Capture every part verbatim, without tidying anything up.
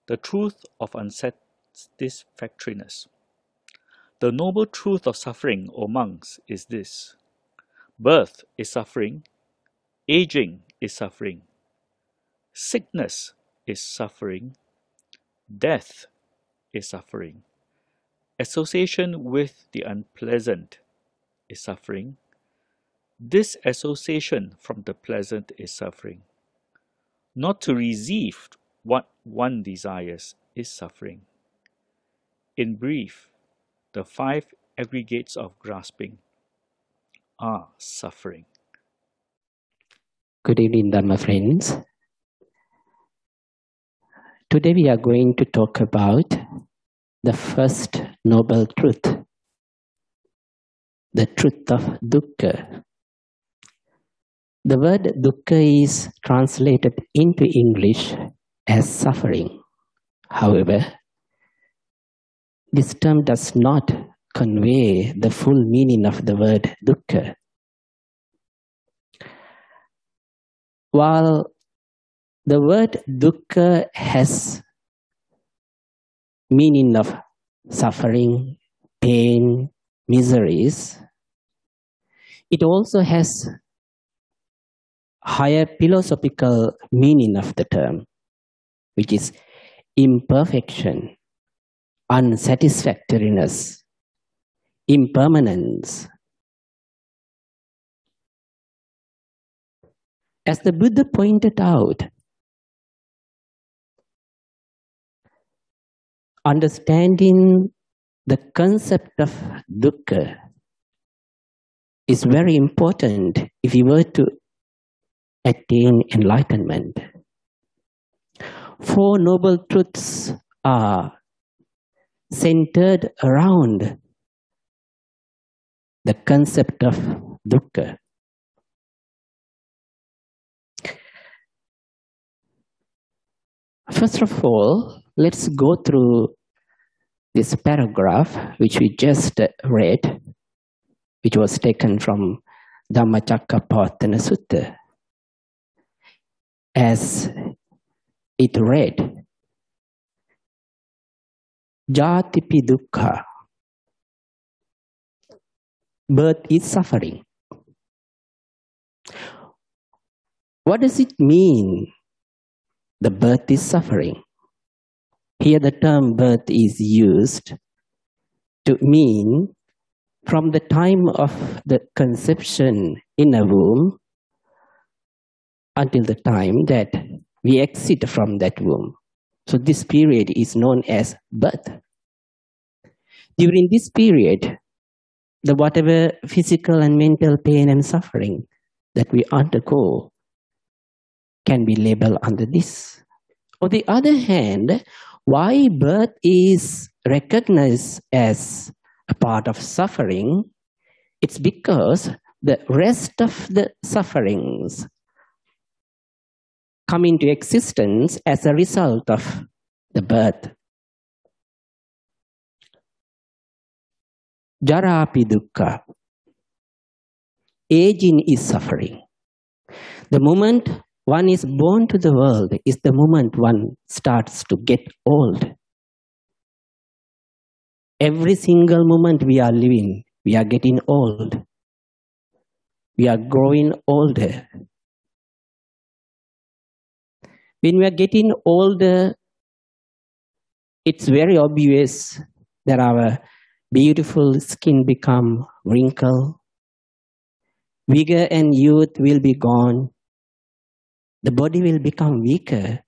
the truth of unsatisfactoriness. The noble truth of suffering, O monks, is this. Birth is suffering, aging is suffering, sickness is suffering, death is suffering, association with the unpleasant is suffering, disassociation from the pleasant is suffering. Not to receive what one desires is suffering. In brief, the five aggregates of grasping are suffering. Good evening, Dharma friends. Today we are going to talk about the first noble truth, the truth of dukkha. The word dukkha is translated into English as suffering. However, this term does not convey the full meaning of the word dukkha. While the word dukkha has meaning of suffering, pain, miseries, it also has higher philosophical meaning of the term, which is imperfection, unsatisfactoriness, impermanence. As the Buddha pointed out, understanding the concept of dukkha is very important if you were to attain enlightenment. Four noble truths are centered around the concept of dukkha. First of all, let's go through this paragraph which we just read, which was taken from Dhammacakkappavattana Sutta. As it read, Jatipi dukkha, birth is suffering. What does it mean, the birth is suffering? Here the term birth is used to mean from the time of the conception in a womb until the time that we exit from that womb. So this period is known as birth. During this period, the whatever physical and mental pain and suffering that we undergo can be labeled under this. On the other hand, why birth is recognized as a part of suffering, it's because the rest of the sufferings come into existence as a result of the birth. Jarapi dukkha, aging is suffering. The moment one is born to the world is the moment one starts to get old. Every single moment we are living, we are getting old. We are growing older. When we are getting older, it's very obvious that our beautiful skin become wrinkled. Vigor and youth will be gone. The body will become weaker.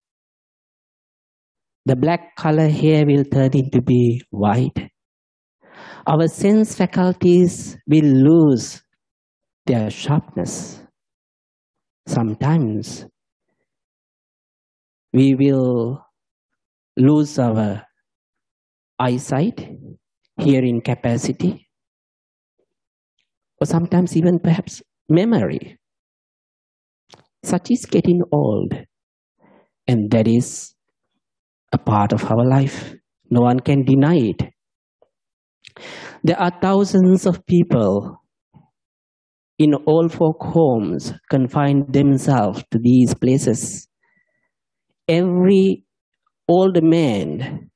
The black color hair will turn into be white. Our sense faculties will lose their sharpness. Sometimes we will lose our eyesight, hearing capacity, or sometimes even perhaps memory. Such is getting old, and that is a part of our life. No one can deny it. There are thousands of people in old folk homes confine themselves to these places. Every old man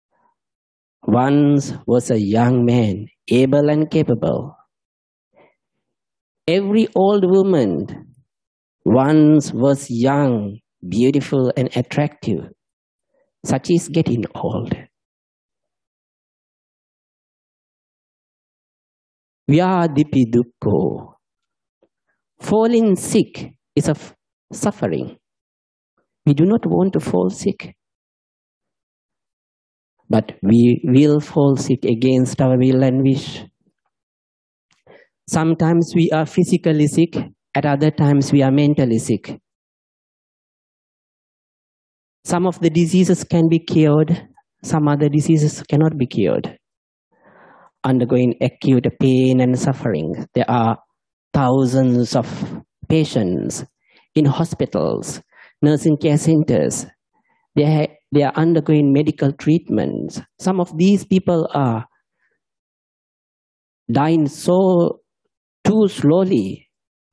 once was a young man, able and capable. Every old woman once was young, beautiful, and attractive. Such is getting old. Vyadipi dukkho. Falling sick is a f- suffering. We do not want to fall sick. But we will fall sick against our will and wish. Sometimes we are physically sick, at other times we are mentally sick. Some of the diseases can be cured, some other diseases cannot be cured. Undergoing acute pain and suffering. There are thousands of patients in hospitals, nursing care centers. They, ha- they are undergoing medical treatments. Some of these people are dying so too slowly.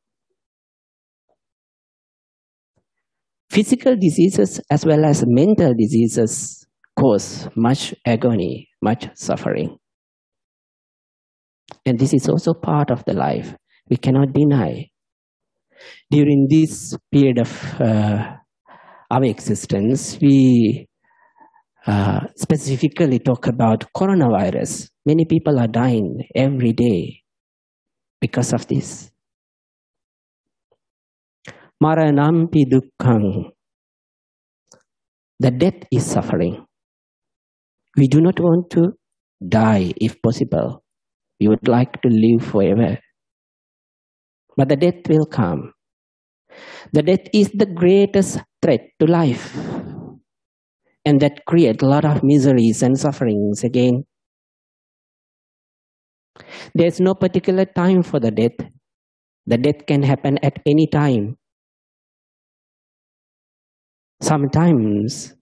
Physical diseases as well as mental diseases cause much agony, much suffering. And this is also part of the life. We cannot deny. During this period of uh, our existence, we uh, specifically talk about coronavirus. Many people are dying every day because of this. Maranampi dukkhang. The death is suffering. We do not want to die if possible. We would like to live forever. But the death will come. The death is the greatest threat to life. And that creates a lot of miseries and sufferings again. There is no particular time for the death. The death can happen at any time. Sometimes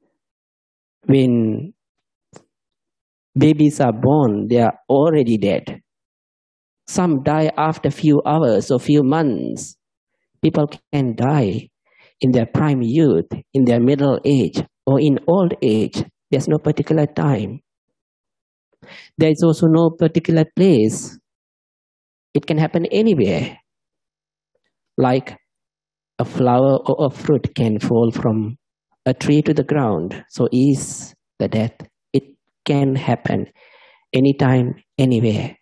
when babies are born, they are already dead. Some die after few hours or few months. People can die in their prime youth, in their middle age, or in old age. There's no particular time. There is also no particular place. It can happen anywhere. Like a flower or a fruit can fall from a tree to the ground. So is the death. It can happen anytime, anywhere.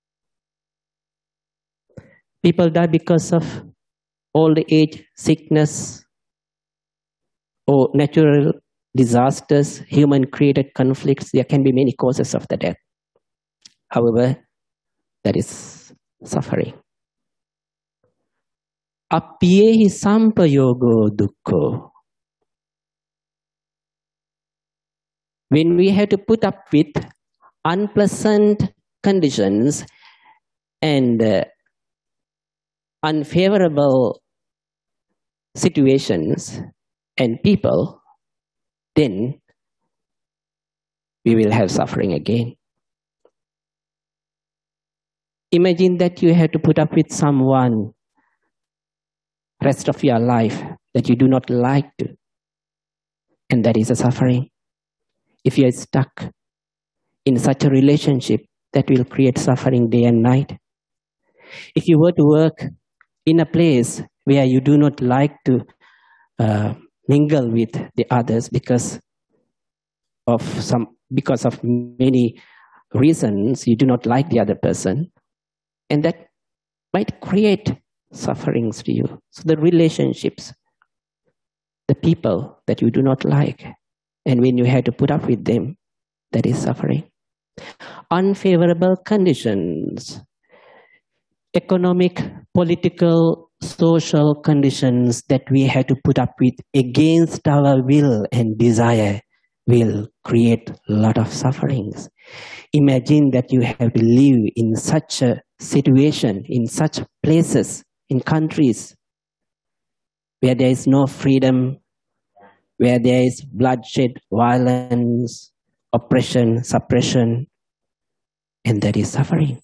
People die because of old age, sickness, or natural disasters, human-created conflicts. There can be many causes of the death. However, that is suffering. Appiyehi sampayogo dukkho. When we have to put up with unpleasant conditions and uh, unfavorable situations and people, then we will have suffering again. Imagine that you have to put up with someone rest of your life that you do not like to, and that is a suffering. If you are stuck in such a relationship, that will create suffering day and night. If you were to work in a place where you do not like to uh, mingle with the others because of some because of many reasons, you do not like the other person, and that might create sufferings to you. So the relationships, the people that you do not like, and when you have to put up with them, that is suffering. Unfavorable conditions, economic, political, social conditions that we have to put up with against our will and desire will create a lot of sufferings. Imagine that you have to live in such a situation, in such places, in countries where there is no freedom, where there is bloodshed, violence, oppression, suppression, and that is suffering.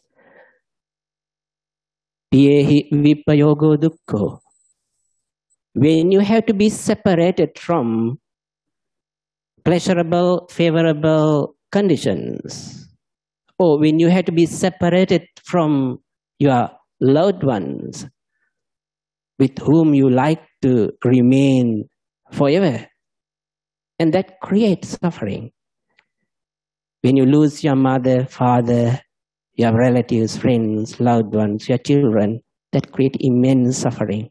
Piyehi vipayogo dukkho. When you have to be separated from pleasurable, favorable conditions, or when you have to be separated from your loved ones with whom you like to remain forever, and that creates suffering. When you lose your mother, father, your relatives, friends, loved ones, your children, that creates immense suffering.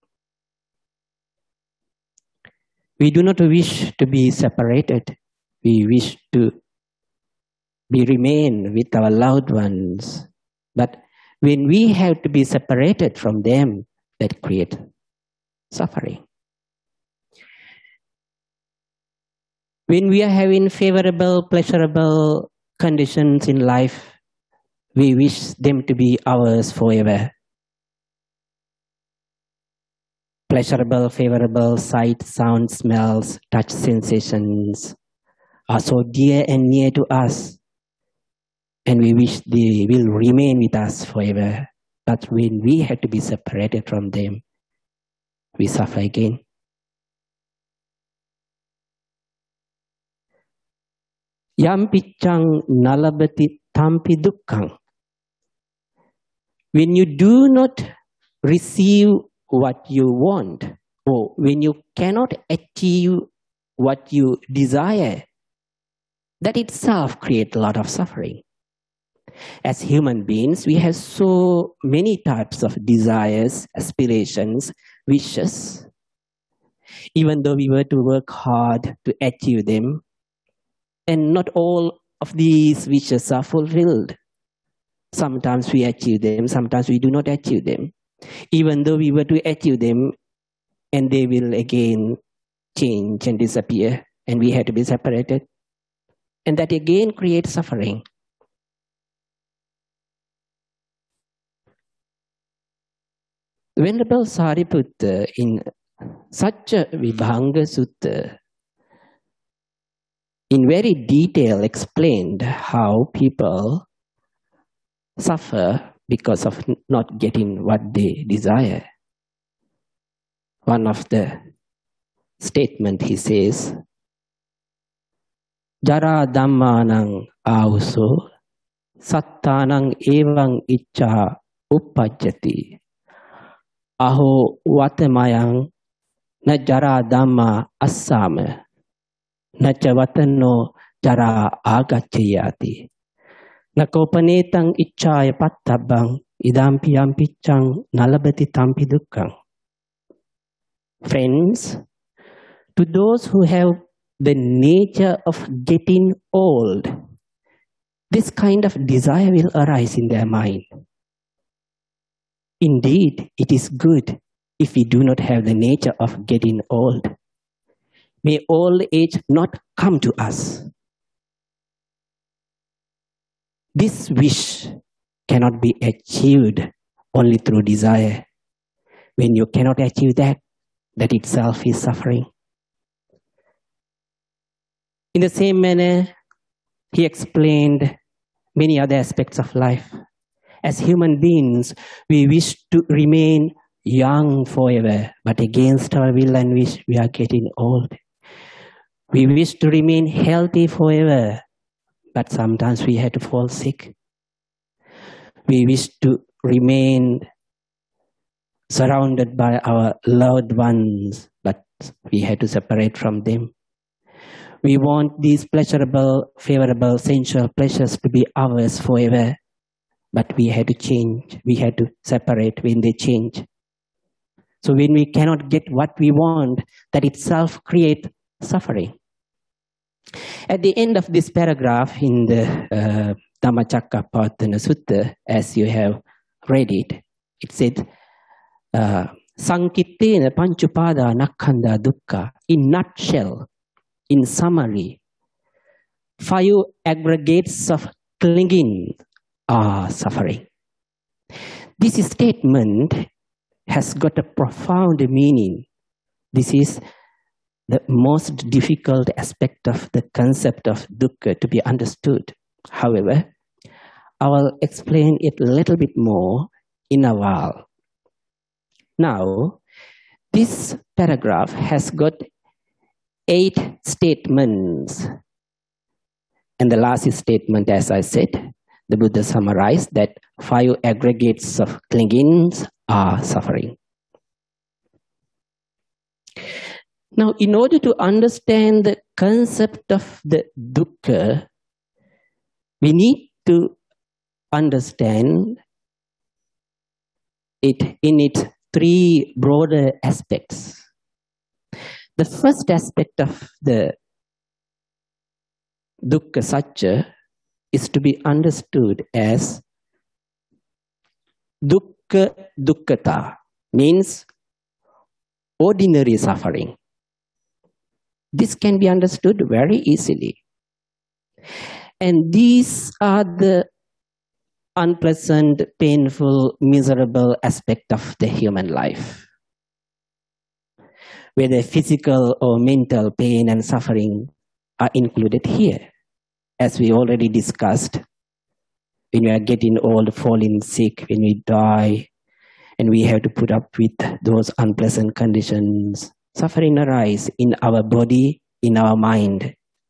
We do not wish to be separated. We wish to be remain with our loved ones. But when we have to be separated from them, that creates suffering. When we are having favorable, pleasurable conditions in life, we wish them to be ours forever. Pleasurable, favorable sight, sound, smells, touch sensations are so dear and near to us, and we wish they will remain with us forever. But when we have to be separated from them, we suffer again. Yam pichang nalabati tampi dukkang. When you do not receive what you want, or when you cannot achieve what you desire, that itself creates a lot of suffering. As human beings, we have so many types of desires, aspirations, wishes. Even though we were to work hard to achieve them, and not all of these wishes are fulfilled. Sometimes we achieve them, sometimes we do not achieve them. Even though we were to achieve them, and they will again change and disappear, and we have to be separated. And that again creates suffering. Venerable Sariputta in Satcha Vibhanga Sutta in very detail explained how people suffer because of not getting what they desire. One of the statement he says, Jara dhammanang auso sattanang evang icca uppajjati aho vatamayang na jara dhamma assama nacha vatano jara agacchayati nakopanetang iccaya pattabang idampi ampiccang nalabati tampi dukkang. Friends, to those who have the nature of getting old, this kind of desire will arise in their mind. Indeed, it is good if we do not have the nature of getting old. May old age not come to us. This wish cannot be achieved only through desire. When you cannot achieve that, that itself is suffering. In the same manner, he explained many other aspects of life. As human beings, we wish to remain young forever, but against our will and wish, we are getting old. We wish to remain healthy forever, but sometimes we have to fall sick. We wish to remain surrounded by our loved ones, but we have to separate from them. We want these pleasurable, favorable, sensual pleasures to be ours forever, but we had to change. We had to separate when they change. So when we cannot get what we want, that itself creates suffering. At the end of this paragraph in the uh, Dhammacakkappavattana Sutta, as you have read it, it said, uh, Sankittena panchupada nakkhandha dukkha. In nutshell, in summary, five aggregates of clinging are suffering. This statement has got a profound meaning. This is the most difficult aspect of the concept of dukkha to be understood. However, I will explain it a little bit more in a while. Now, This paragraph has got eight statements. And the last statement, as I said, the Buddha summarized that five aggregates of clingings are suffering. Now, in order to understand the concept of the dukkha, we need to understand it in its three broader aspects. The first aspect of the dukkha satya is to be understood as dukkha dukkhata, means ordinary suffering. This can be understood very easily. And these are the unpleasant, painful, miserable aspect of the human life. Whether physical or mental pain and suffering are included here. As we already discussed, when we are getting old, falling sick, when we die, and we have to put up with those unpleasant conditions, suffering arises in our body, in our mind.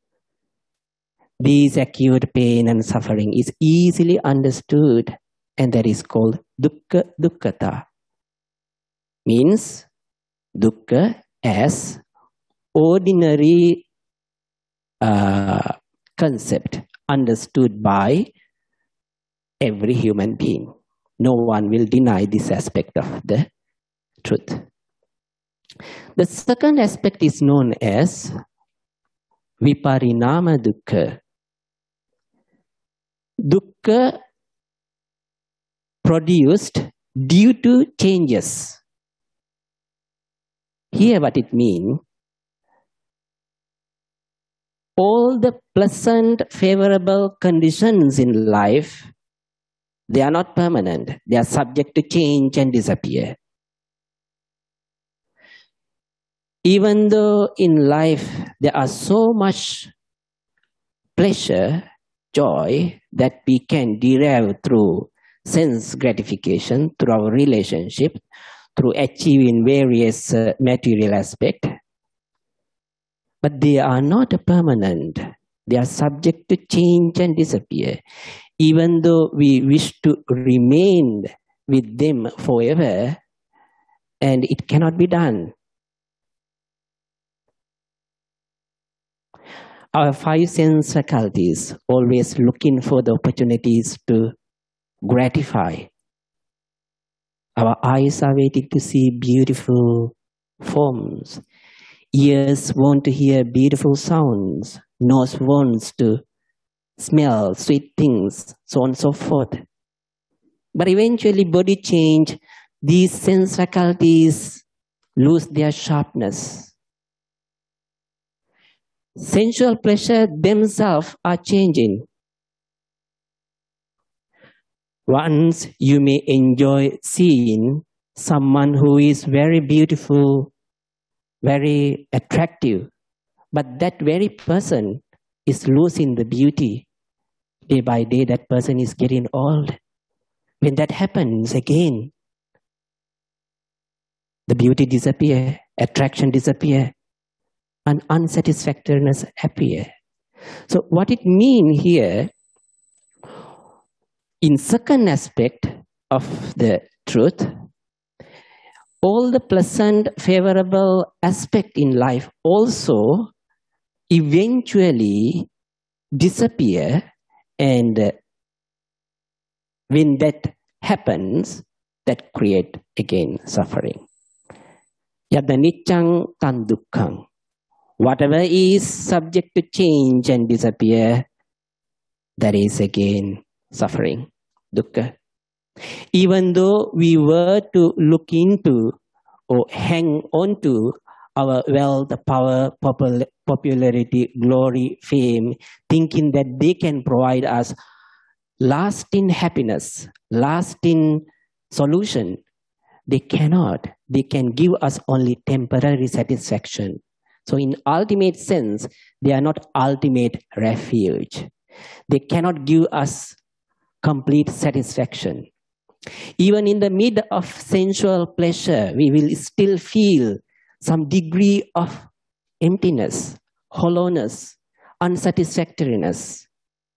This acute pain and suffering is easily understood, and that is called dukkha dukkhata. Means dukkha as ordinary uh, concept understood by every human being. No one will deny this aspect of the truth. The second aspect is known as viparinama dukkha. Dukkha produced due to changes. Here what it means, all the pleasant, favorable conditions in life, they are not permanent. They are subject to change and disappear. Even though in life there are so much pleasure, joy that we can derive through sense gratification, through our relationship, through achieving various uh, material aspects, but they are not permanent. They are subject to change and disappear. Even though we wish to remain with them forever, and it cannot be done. Our five sense faculties always looking for the opportunities to gratify. Our eyes are waiting to see beautiful forms. Ears want to hear beautiful sounds. Nose wants to smell sweet things, so on and so forth. But eventually body change, these sense faculties lose their sharpness. Sensual pleasure themselves are changing. Once you may enjoy seeing someone who is very beautiful, very attractive, but that very person is losing the beauty. Day by day, that person is getting old. When that happens again, the beauty disappears, attraction disappears, and unsatisfactoriness appear. So what it means here, in second aspect of the truth, all the pleasant, favorable aspect in life also eventually disappear, and when that happens, that create again suffering. Yada niccang tan dukkhang. Whatever is subject to change and disappear, that is again suffering, dukkha. Even though we were to look into or hang on to our wealth, power, popul- popularity, glory, fame, thinking that they can provide us lasting happiness, lasting solution, they cannot. They can give us only temporary satisfaction. So in ultimate sense, they are not ultimate refuge. They cannot give us complete satisfaction. Even in the mid of sensual pleasure, we will still feel some degree of emptiness, hollowness, unsatisfactoriness.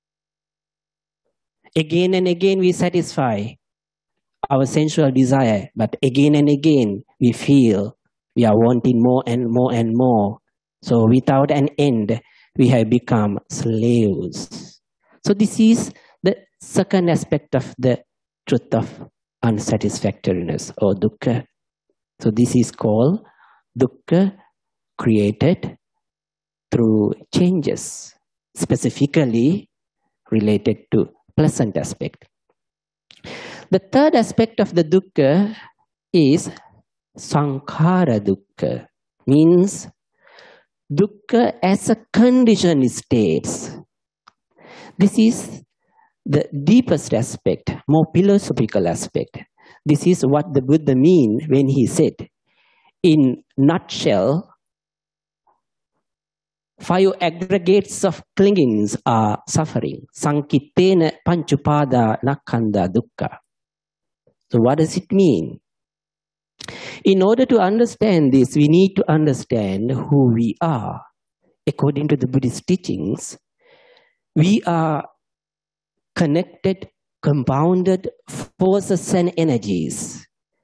Again and again we satisfy our sensual desire, but again and again we feel we are wanting more and more and more. So without an end, we have become slaves. So this is the second aspect of the truth of unsatisfactoriness or dukkha. So this is called dukkha created through changes, specifically related to pleasant aspect. The third aspect of the dukkha is sankhara dukkha, means dukkha as a conditioned states. This is the deepest aspect, more philosophical aspect. This is what the Buddha mean when he said, in nutshell, five aggregates of clingings are suffering. Sankittena panchupada nakkhandha dukkha. So what does it mean? In order to understand this, we need to understand who we are. According to the Buddhist teachings, we are connected, compounded forces and energies,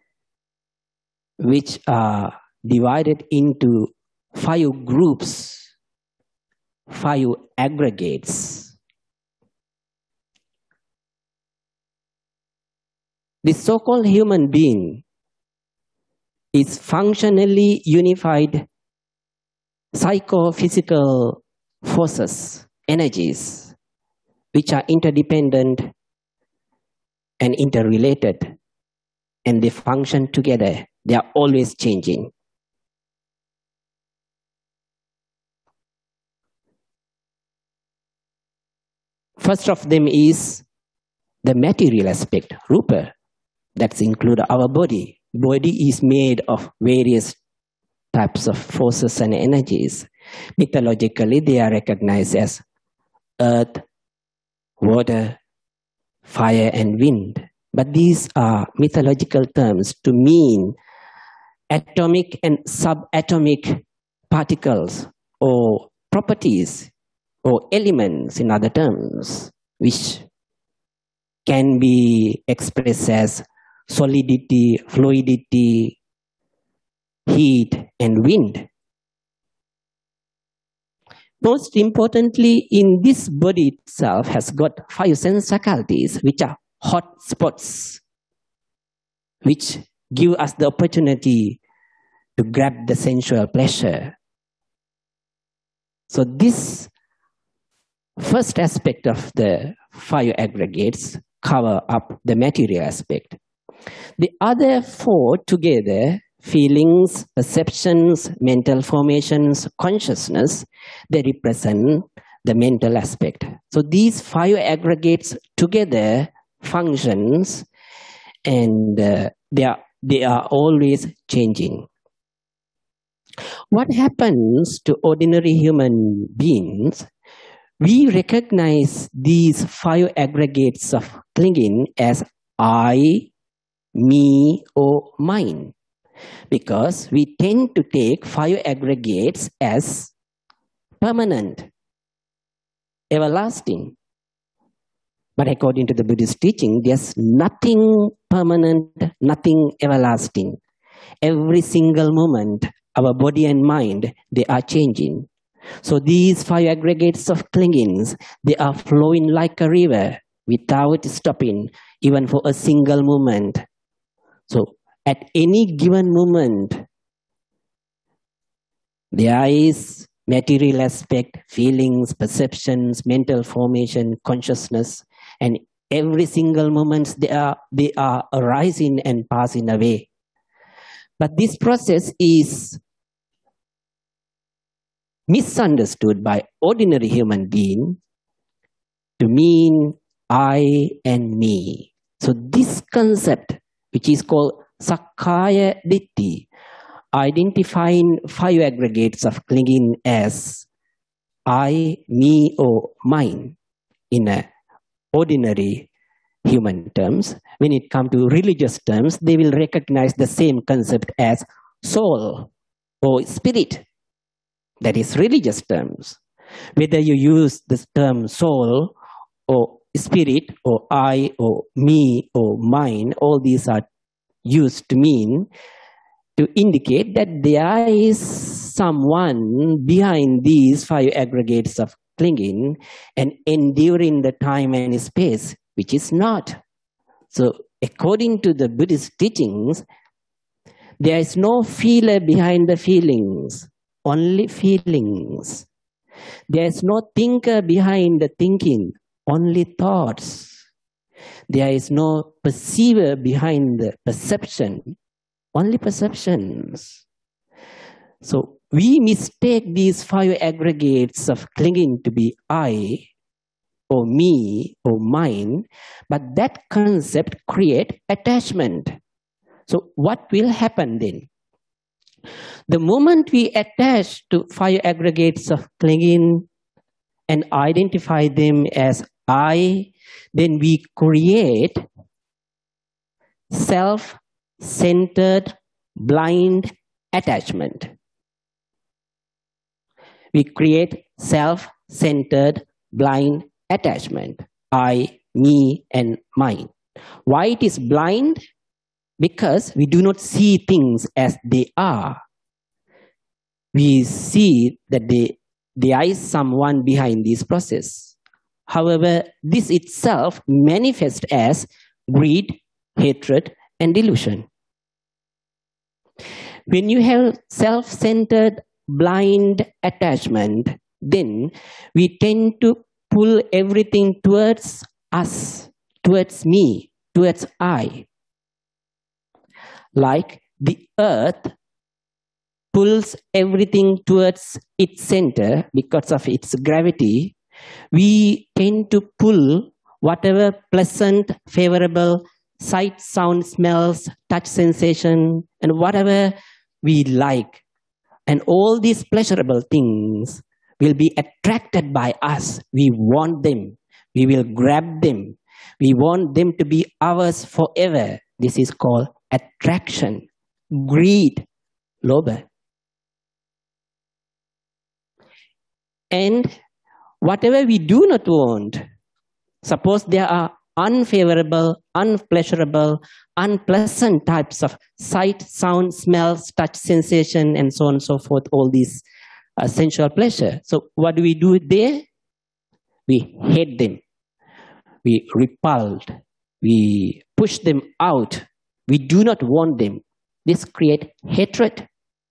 which are divided into five groups, five aggregates. This so-called human being is functionally unified psychophysical forces, energies, which are interdependent and interrelated, and they function together. They are always changing. First of them is the material aspect, rupa. That's include our body. Body is made of various types of forces and energies. Mythologically, they are recognized as earth, water, fire, and wind. But these are mythological terms to mean atomic and subatomic particles or properties or elements, in other terms, which can be expressed as solidity, fluidity, heat, and wind. Most importantly, in this body itself has got five sense faculties, which are hot spots, which give us the opportunity to grab the sensual pleasure. So this first aspect of the five aggregates cover up the material aspect. The other four together, feelings, perceptions, mental formations, consciousness, they represent the mental aspect. So these five aggregates together functions, and uh, they are they are always changing. What happens to ordinary human beings? We recognize these five aggregates of clinging as I, me, or mine, because we tend to take five aggregates as permanent, everlasting. But according to the Buddhist teaching, there's nothing permanent, nothing everlasting. Every single moment, our body and mind, they are changing. So these five aggregates of clingings, they are flowing like a river without stopping, even for a single moment. So at any given moment, there is material aspect, feelings, perceptions, mental formation, consciousness, and every single moment they are, they are arising and passing away. But this process is misunderstood by ordinary human being to mean I and me. So this concept, which is called Sakkaya Ditthi, identifying five aggregates of clinging as I, me, or mine in an ordinary human terms. When it comes to religious terms, they will recognize the same concept as soul or spirit. That is religious terms. Whether you use the term soul or spirit or I or me or mine, all these are used to mean to indicate that there is someone behind these five aggregates of clinging and enduring the time and space, which is not. So according to the Buddhist teachings, there is no feeler behind the feelings, only feelings. There is no thinker behind the thinking, only thoughts. There is no perceiver behind the perception, only perceptions. So we mistake these five aggregates of clinging to be I or me or mine, but that concept creates attachment. So what will happen then? The moment we attach to five aggregates of clinging and identify them as I, then we create self-centered, blind attachment. We create self-centered, blind attachment. I, me, and mine. Why it is blind? Because we do not see things as they are. We see that they, there is someone behind this process. However, this itself manifests as greed, hatred, and delusion. When you have self-centered, blind attachment, then we tend to pull everything towards us, towards me, towards I. Like the earth pulls everything towards its center because of its gravity, we tend to pull whatever pleasant, favorable sight, sound, smells, touch sensation, and whatever we like. And all these pleasurable things will be attracted by us. We want them. We will grab them. We want them to be ours forever. This is called attraction, greed, lobha. And whatever we do not want, suppose there are unfavorable, unpleasurable, unpleasant types of sight, sound, smells, touch, sensation, and so on and so forth, all these uh, sensual pleasure. So what do we do there? We hate them. We repelled. We push them out. We do not want them. This creates hatred.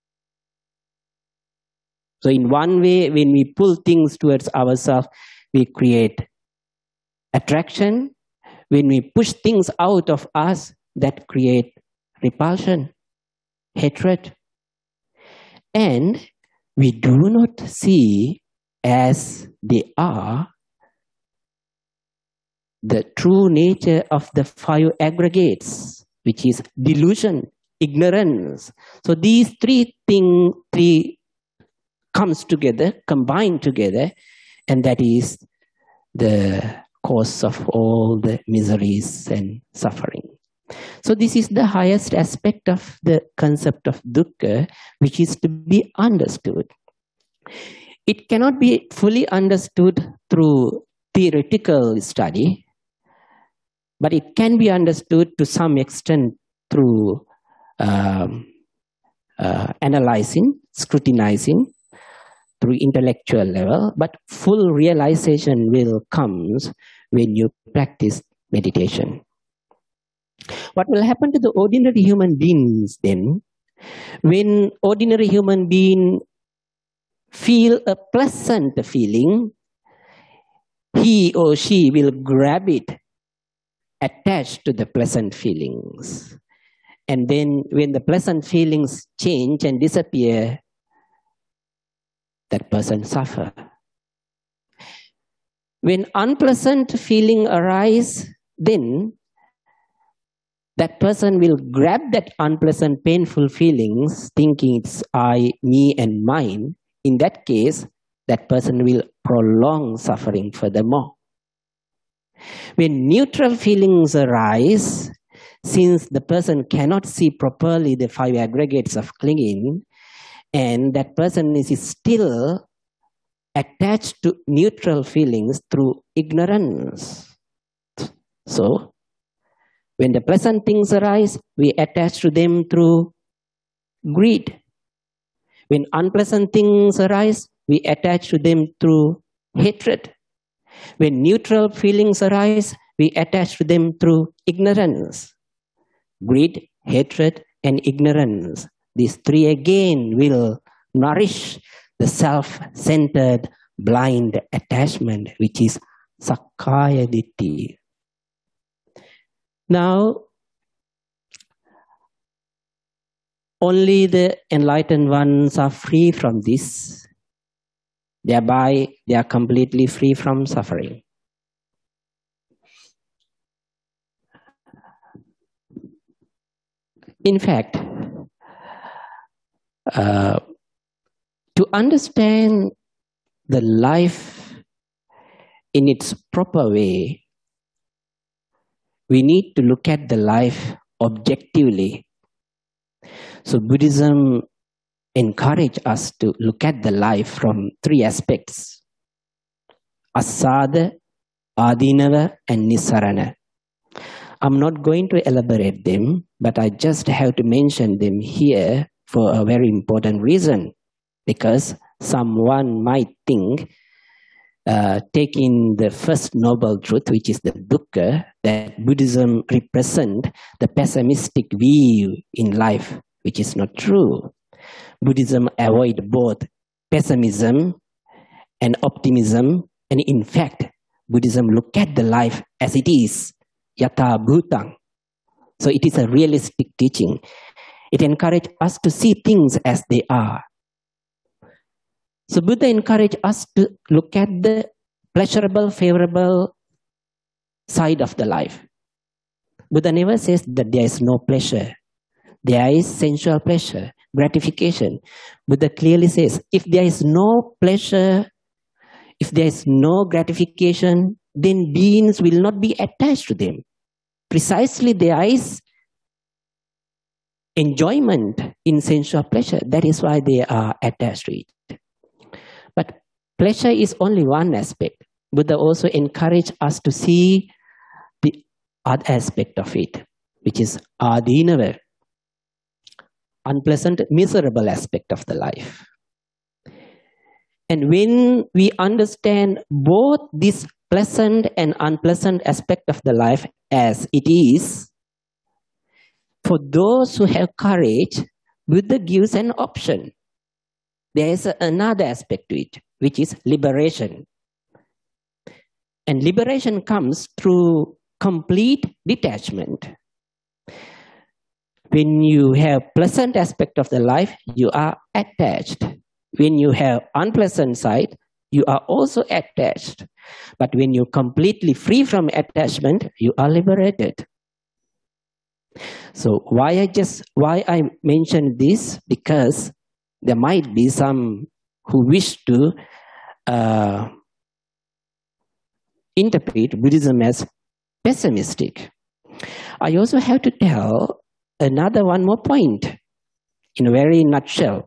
So in one way, when we pull things towards ourselves, we create attraction. When we push things out of us, that create repulsion, hatred. And we do not see as they are the true nature of the five aggregates, which is delusion, ignorance. So these three things, three comes together, combined together, and that is the cause of all the miseries and suffering. So this is the highest aspect of the concept of dukkha, which is to be understood. It cannot be fully understood through theoretical study, but it can be understood to some extent through um, uh, analyzing, scrutinizing, through intellectual level, but full realization will come when you practice meditation. What will happen to the ordinary human beings then? When ordinary human being feel a pleasant feeling, he or she will grab it, attached to the pleasant feelings. And then when the pleasant feelings change and disappear, that person suffer. When unpleasant feeling arise, then that person will grab that unpleasant, painful feelings, thinking it's I, me, and mine. In that case, that person will prolong suffering furthermore. When neutral feelings arise, since the person cannot see properly the five aggregates of clinging, and that person is still attached to neutral feelings through ignorance. So, when the pleasant things arise, we attach to them through greed. When unpleasant things arise, we attach to them through hatred. When neutral feelings arise, we attach to them through ignorance. Greed, hatred, and ignorance. These three again will nourish the self-centered blind attachment, which is Sakkaya Ditthi. Now, only the enlightened ones are free from this. Thereby, they are completely free from suffering. In fact, uh, to understand the life in its proper way, we need to look at the life objectively. So Buddhism encourages us to look at the life from three aspects: Asada, Adinava, and Nissarana. I'm not going to elaborate them, but I just have to mention them here for a very important reason. Because someone might think, uh, taking the first noble truth, which is the dukkha, that Buddhism represents the pessimistic view in life, which is not true. Buddhism avoids both pessimism and optimism, and in fact, Buddhism looks at the life as it is, yatha bhutang. So it is a realistic teaching. It encourages us to see things as they are. So Buddha encouraged us to look at the pleasurable, favorable side of the life. Buddha never says that there is no pleasure. There is sensual pleasure, gratification. Buddha clearly says, if there is no pleasure, if there is no gratification, then beings will not be attached to them. Precisely there is enjoyment in sensual pleasure. That is why they are attached to it. But pleasure is only one aspect. Buddha also encouraged us to see the other aspect of it, which is adinava, unpleasant, miserable aspect of the life. And when we understand both this pleasant and unpleasant aspect of the life as it is, for those who have courage, Buddha gives an option. There is another aspect to it, which is liberation. And liberation comes through complete detachment. When you have pleasant aspect of the life, you are attached. When you have unpleasant side, you are also attached. But when you're completely free from attachment, you are liberated. So why I just why I mentioned this? Because there might be some who wish to uh, interpret Buddhism as pessimistic. I also have to tell another one more point in a very nutshell.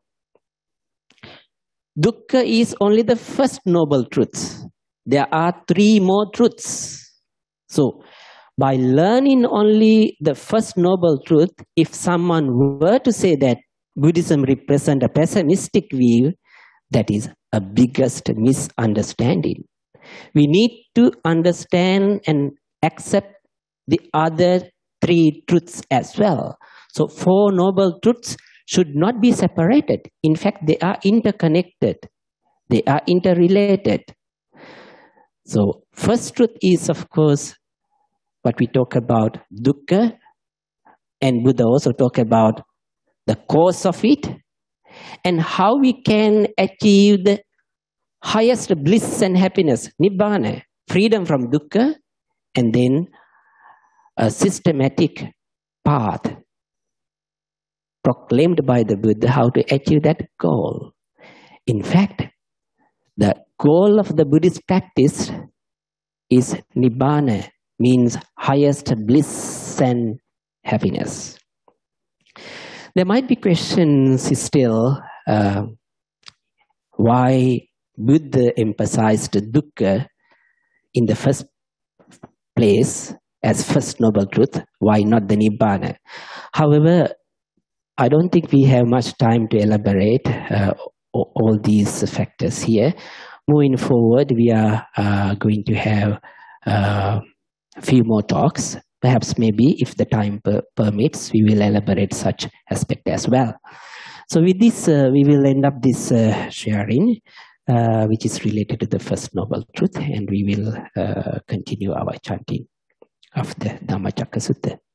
Dukkha is only the first noble truth. There are three more truths. So, by learning only the first noble truth, if someone were to say that Buddhism represents a pessimistic view, that is a biggest misunderstanding. We need to understand and accept the other three truths as well. So four noble truths should not be separated. In fact, they are interconnected. They are interrelated. So first truth is, of course, what we talk about dukkha, and Buddha also talk about the cause of it, and how we can achieve the highest bliss and happiness, nibbana, freedom from dukkha, and then a systematic path proclaimed by the Buddha how to achieve that goal. In fact, the goal of the Buddhist practice is Nibbana, means highest bliss and happiness. There might be questions still uh, why Buddha emphasized dukkha in the first place as first noble truth, why not the Nibbana? However, I don't think we have much time to elaborate uh, all these factors here. Moving forward, we are uh, going to have uh, a few more talks. Perhaps maybe if the time per permits, we will elaborate such aspect as well. So with this, uh, we will end up this uh, sharing, uh, which is related to the first noble truth, and we will uh, continue our chanting of the Dhammacakka Sutta.